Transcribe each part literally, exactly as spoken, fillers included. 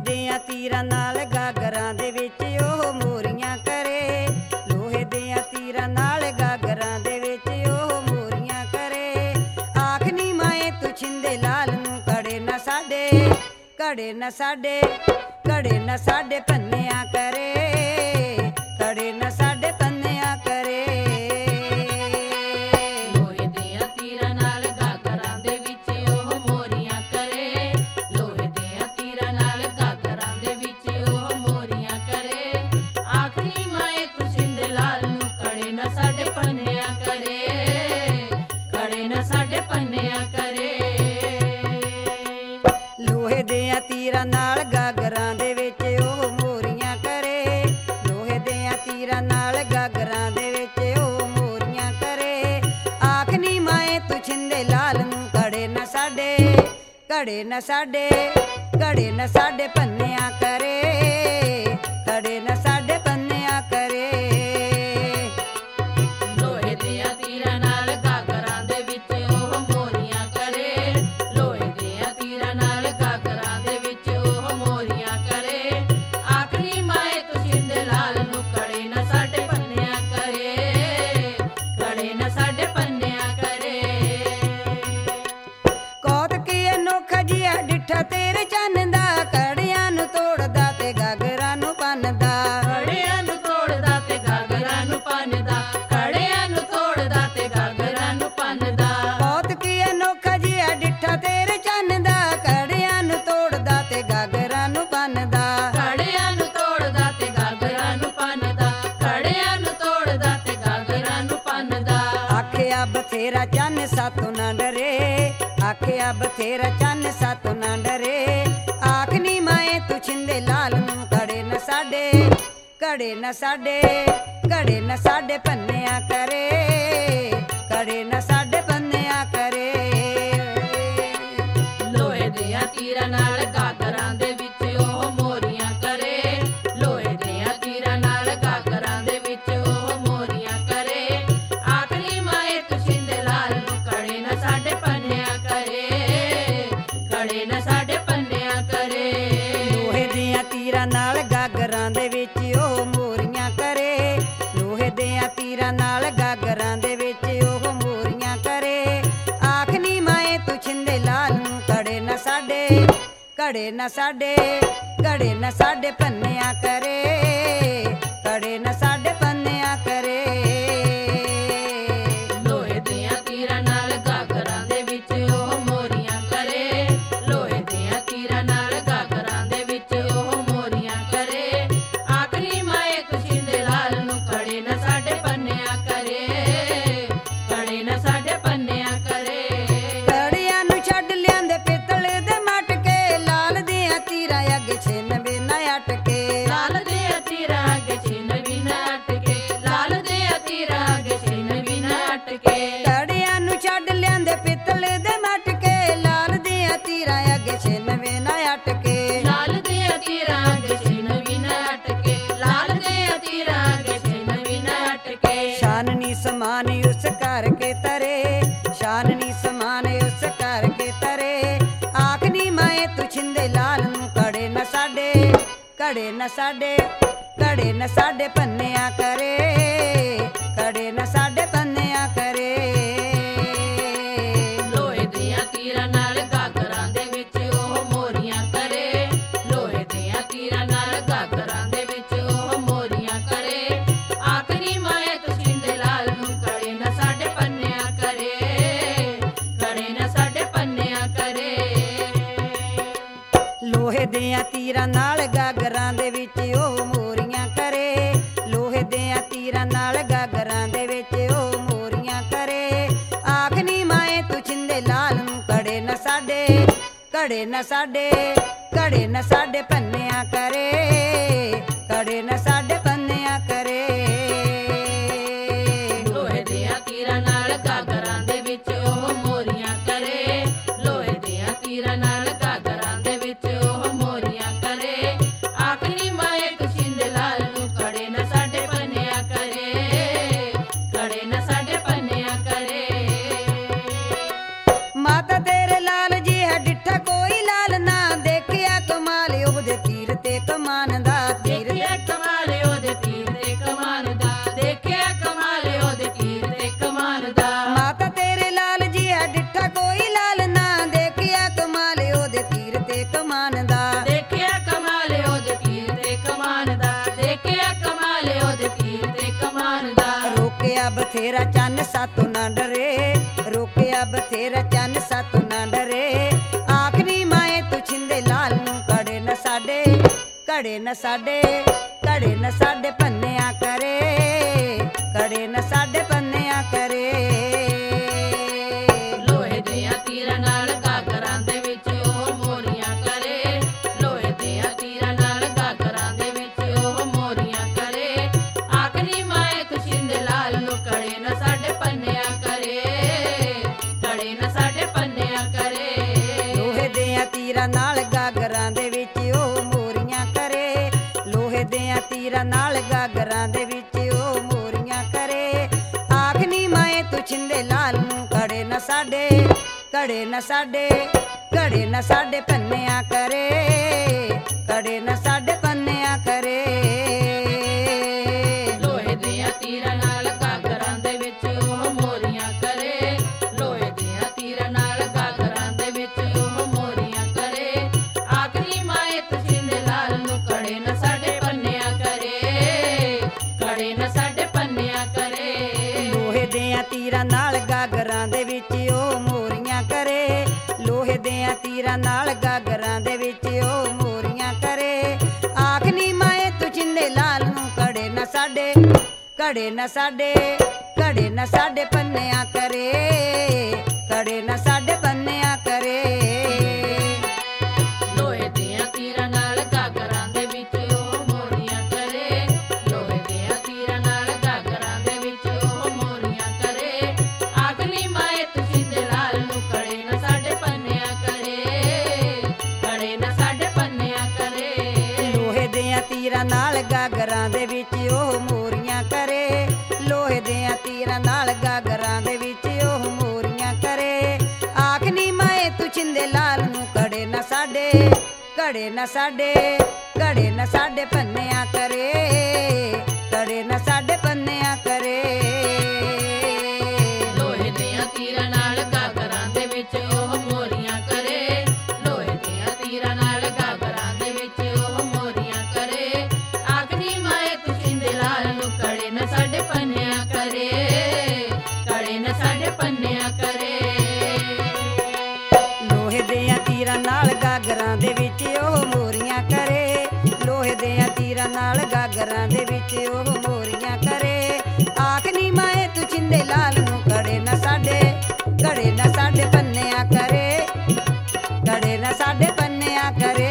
दियां तीरां नाल गागरां दे विच ओह मोरियां करे, लोहे दियां तीरां नाल गागरां दे विच ओह मोरियां करे। आखनी माए तू छिंदे लाल नूं कड़े न साडे, कड़े न साडे, कड़े न साडे पन्निया करे, कड़े न साडे पन्निया करे। लोहे दियां तीरां नाल गागरां दे विच ओह मोरियां करे, लोहे दियां तीरां नाल गागरां दे विच ओह मोरियां करे। आखनी माए तू छिंदे लाल नूं कड़े न साडे, कड़े न साडे, कड़े न साडे पन्निया करे, कड़े न साडे पन्निया करे। तेरे चन्न दा कड़ियां नूं तोड़दा ते गागरां नूं भन्नदा, कड़ियां नूं तोड़दा ते गागरां नूं भन्नदा, कड़ियां नूं तोड़दा ते गागरां नूं भन्नदा। बहुत की अनोखा जिहा डिठा तेरे चन्न दा कड़ियां नूं तोड़दा ते गागरां नूं भन्नदा, कड़ियां नूं तोड़दा ते गागरां नूं भन्नदा, कड़ियां नूं तोड़दा ते गागरां नूं भन्नदा। आखिया बथेरा चन्न सातों ना डरे, आखिया बथेरा चन्न सातों ना डरे। आखनी माए तू छिंदे लाल नूं कड़े न साडे, कड़े न साडे, कड़े न साडे पन्निया करे, कड़े न साडे पन्निया करे। लोहे दियां तीरां नाल गागरां दे विच ओह मोरियां करे, लोहे दियां तीरां नाल गागरां दे विच ओह मोरियां करे। आखनी माए तू छिंदे लाल नूं कड़े न साडे पन्निया करे, कड़े न साडे पन्निया करे। लोहे दियां तीरां नाल गागरां दे विच ओह मोरियां करे, लोहे दियां तीरां नाल गागरां दे विच ओह मोरियां करे। आखनी माए तू छिंदे लाल नूं कड़े न साडे, कड़े न साडे, कड़े न साडे पन्निया करे, कड़े न साडे पन्निया करे। लोहे दियां तीरां नाल गागरां दे विच ओह मोरियां करे, लोहे दियां तीरां नाल गागरां दे विच ओह मोरियां करे। आखनी माए तू छिंदे लाल नूं कड़े न साडे पन्निया करे, कड़े न साडे पन्निया करे। कड़ियां नूं छड्ड लिआंदे पित्तल दे मटके, लाल दियां तीरां अगे छिन्न वे ना अटके, लाल दियां तीरां अगे छिन्न वी ना अटके, लाल दियां तीरां अगे छिन्न वी ना अटके। कड़ियां नूं छड्ड लिआंदे पित्तल दे मटके, लाल दियां तीरां अगे छिन्न वे ना अटके। लाल दियां तीरां अगे छिन्न वी ना अटके, लाल दियां तीरां अगे छिन्न वी ना अटके। शाननी समान उस घर के तरे, शाननी समान उस घर के तरे। आखनी माए तू छिंदे लाल नूं कड़े न साडे, कड़े न साडे, कड़े न साडे पन्निया करे, कड़े न साडे पन्निया करे। लोहे दियां तीरां नाल गागरां दे विच ओह मोरियां करे, लोहे दियां तीरां नाल गागरां दे विच ओह मोरियां करे। आखनी माए तू छिंदे लाल नूं कड़े न साडे पन्निया करे, कड़े न साडे पन्निया करे। लोहे दियां तीरां नाल गागरां दे विच ओह मोरियां करे, लोहे दियां तीरां नाल गागरां दे विच ओह मोरियां करे। आखनी माए तू छिंदे लाल नूं कड़े न साडे, कड़े न साडे, कड़े न साडे पन्निया करे, कड़े न साडे पन्निया करे। लोहे दियां तीरां नाल गागरां दे विच ओह मोरियां करे, लोहे दियां तीरां नाल गागरां दे विच ओह मोरियां करे। आखनी माए तू छिंदे लाल नूं कड़े न साडे पन्निया करे, कड़े न साडे पन्निया करे। माता तेरे लाल जी है डिठा कोई लाल ना, देखिया कमाल ओहदे ਬਥੇਰਾ ਚੰਨ ਸਾਤੋਂ ਨਾ ਡਰੇ, ਰੋਕਿਆ ਬਥੇਰਾ ਚੰਨ ਸਾਤੋਂ ਨਾ ਡਰੇ। ਆਖਰੀ ਮਾਏ ਤੂੰ ਛਿੰਦੇ ਲਾਲ ਨੂੰ ਕੜੇ ਨਾ ਸਾਡੇ, ਕੜੇ ਨਾ ਸਾਡੇ, ਕੜੇ ਨਾ ਸਾਡੇ ਪੰਨਿਆ ਕਰੇ, ਕੜੇ ਨਾ ਸਾਡੇ ਪੰਨਿਆ ਕਰੇ। ਲੋਹੇ ਦੀਆਂ ਤੀਰਾਂ ਨਾਲ ਗਾਗਰਾਂ ਦੇ ਵਿੱਚ ਉਹ ਮੋਰੀਆਂ ਕਰੇ, ਲੋਹੇ ਦੀਆਂ ਤੀਰਾਂ ਨਾਲ ਗਾਗਰਾਂ ਦੇ ਵਿੱਚ ਉਹ ਮੋਰੀਆਂ ਕਰੇ। ਆਖਰੀ ਮਾਏ ਤੂੰ ਛਿੰਦੇ ਲਾਲ ਨੂੰ ਕੜੇ ਨਾ ਸਾਡੇ ਪੰਨਿਆ ਕਰੇ, ਕੜੇ ਨਾ ਸਾਡੇ ਪੰਨਿਆ ਕਰੇ। ਲੋਹੇ ਦੀਆਂ ਤੀਰਾਂ ਨਾਲ ਗਾਗਰਾਂ ਦੇ ਵਿੱਚ ਉਹ ਮੋਰੀਆਂ ਕਰੇ, ਲੋਹੇ ਦੀਆਂ ਤੀਰਾਂ ਨਾਲ ਗਾਗਰਾਂ ਦੇ ਵਿੱਚ ਉਹ ਮੋਰੀਆਂ ਕਰੇ। ਆਖਨੀ ਮਾਏ ਤੂੰ ਛਿੰਦੇ ਲਾਲ ਨੂੰ ਕੜੇ ਨਾ ਸਾਡੇ, ਕੜੇ ਨਾ ਸਾਡੇ, ਕੜੇ ਨਾ ਸਾਡੇ ਪੰਨਿਆ ਕਰੇ, ਕੜੇ ਨਾ ਸਾਡੇ ਪੰਨਿਆ ਕਰੇ। ਲੋਹੇ ਦੀਆਂ ਤੀਰਾਂ ਨਾਲ ਗਾਗਰਾਂ ਦੇ ਵਿੱਚ ਉਹ ਮੋਰੀਆਂ ਕਰੇ, ਲੋਹੇ ਦੀਆਂ ਤੀਰਾਂ ਨਾਲ ਗਾਗਰਾਂ ਦੇ ਵਿੱਚ ਉਹ ਮੋਰੀਆਂ ਕਰੇ। ਆਖਰੀ ਮਾਏ ਤੂੰ ਛਿੰਦੇ ਲਾਲ ਨੂੰ ਕੜੇ ਨਾ ਸਾਡੇ ਪੰਨਿਆ ਕਰੇ, ਕੜੇ ਨਾ ਸਾਡੇ ਪੰਨਿਆ ਕਰੇ। ਲੋਹੇ ਦੀਆਂ ਤੀਰਾਂ ਨਾਲ ਗਾਗਰਾਂ ਦੇ ਵਿੱਚ ਉਹ ਮੋਰੀਆਂ ਕਰੇ, ਲੋਹੇ ਦੀਆਂ ਤੀਰਾਂ ਨਾਲ ਗਾਗਰਾਂ ਦੇ ਵਿੱਚ ਉਹ ਮੋਰੀਆਂ ਕਰੇ। ਆਖਨੀ ਮਾਏ ਤੂੰ ਛਿੰਦੇ ਲਾਲ ਨੂੰ ਕੜੇ ਨਾ ਸਾਡੇ, ਕੜੇ ਨਾ ਸਾਡੇ, ਕੜੇ ਨਾ ਸਾਡੇ ਪੰਨਿਆ ਕਰੇ, ਕੜੇ ਨਾ ਸਾਡੇ ਪੰਨਿਆ ਕਰੇ। ਲੋਹੇ ਦੀਆਂ ਤੀਰਾਂ ਨਾਲ ਗਾਗਰਾਂ ਦੇ ਵਿੱਚ ਉਹ ਮੋਰੀਆਂ ਕਰੇ, ਲੋਹੇ ਦੀਆਂ ਤੀਰਾਂ ਨਾਲ ਗਾਗਰਾਂ ਦੇ ਵਿੱਚ ਉਹ ਮੋਰੀਆਂ ਕਰੇ। ਆਖਰੀ ਮਾਏ ਤੂੰ ਛਿੰਦੇ ਲਾਲ ਨੂੰ ਕੜੇ ਨਾ ਸਾਡੇ ਪੰਨਿਆ ਕਰੇ, ਕੜੇ ਨਾ ਸਾਡੇ ਪੰਨਿਆ ਕਰੇ। ਲੋਹੇ ਦੀਆਂ ਤੀਰਾਂ ਨਾਲ ਗਾਗਰਾਂ ਦੇ ਵਿੱਚ ਉਹ ਮੋਰੀਆਂ ਕਰੇ, ਲੋਹੇ ਦੀਆਂ ਤੀਰਾਂ ਨਾਲ ਗਾਗਰਾਂ ਦੇ ਵਿੱਚ ਉਹ ਮੋਰੀਆਂ ਕਰੇ। ਆਖਨੀ ਮਾਏ ਤੂੰ ਛਿੰਦੇ ਲਾਲ ਨੂੰ ਕੜੇ ਨਾ ਸਾਡੇ, ਕੜੇ ਨਾ ਸਾਡੇ, ਕੜੇ ਨਾ ਸਾਡੇ ਪੰਨਿਆ ਕਰੇ, ਕੜੇ ਨਾ ਸਾਡੇ ਪੰਨਿਆ ਕਰੇ। ਲੋਹੇ ਦੀਆਂ ਤੀਰਾਂ ਨਾਲ ਗਾਗਰਾਂ ਦੇ ਵਿੱਚ ਉਹ ਮੋਰੀਆਂ ਕਰੇ, ਲੋਹੇ ਦੀਆਂ ਤੀਰਾਂ ਨਾਲ ਗਾਗਰਾਂ ਦੇ ਵਿੱਚ ਉਹ ਮੋਰੀਆਂ ਕਰੇ। ਆਖਰੀ ਮਾਏ ਤੂੰ ਛਿੰਦੇ ਲਾਲ ਨੂੰ ਕੜੇ ਨਾ ਸਾਡੇ ਪੰਨਿਆ ਕਰੇ, ਕੜੇ ਨਾ ਸਾਡੇ ਪੰਨਿਆ ਕਰੇ। ਲੋਹੇ ਦੀਆਂ ਤੀਰਾਂ ਨਾਲ ਗਾਗਰਾਂ ਦੇ ਵਿੱਚ ਉਹ ਮੋਰੀਆਂ ਕਰੇ, ਲੋਹੇ ਦੀਆਂ ਤੀਰਾਂ ਨਾਲ ਗਾਗਰਾਂ ਦੇ ਵਿੱਚ ਉਹ ਮੋਰੀਆਂ ਕਰੇ। ਆਖਨੀ ਮਾਏ ਤੂੰ ਛਿੰਦੇ ਲਾਲ ਨੂੰ ਕੜੇ ਨਾ ਸਾਡੇ, ਕੜੇ ਨਾ ਸਾਡੇ ਪੰਨਿਆ ਕਰੇ, ਕੜੇ ਨਾ ਸਾਡੇ ਪੰਨਿਆ ਕਰੇ।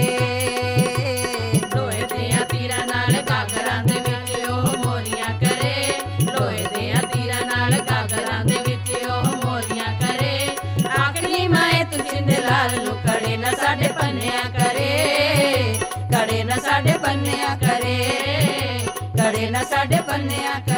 ਲੋਹੇ ਦੀਆਂ ਤੀਰਾਂ ਨਾਲ ਗਾਗਰਾਂ ਦੇ ਵਿੱਚ ਉਹ ਮੋਰੀਆਂ ਕਰੇ, ਲੋਹੇ ਦੀਆਂ ਤੀਰਾਂ ਨਾਲ ਗਾਗਰਾਂ ਦੇ ਵਿੱਚ ਉਹ ਮੋਰੀਆਂ ਕਰੇ। ਆਖਰੀ ਮਾਏ ਤੂੰ ਛਿੰਦੇ ਲਾਲ ਨੂੰ ਕੜੇ ਨਾ ਸਾਡੇ ਪੰਨਿਆ ਕਰੇ, ਕੜੇ ਨਾ ਸਾਡੇ ਪੰਨਿਆ ਕਰੇ, ਕੜੇ ਨਾ ਸਾਡੇ ਪੰਨਿਆ ਕਰੇ।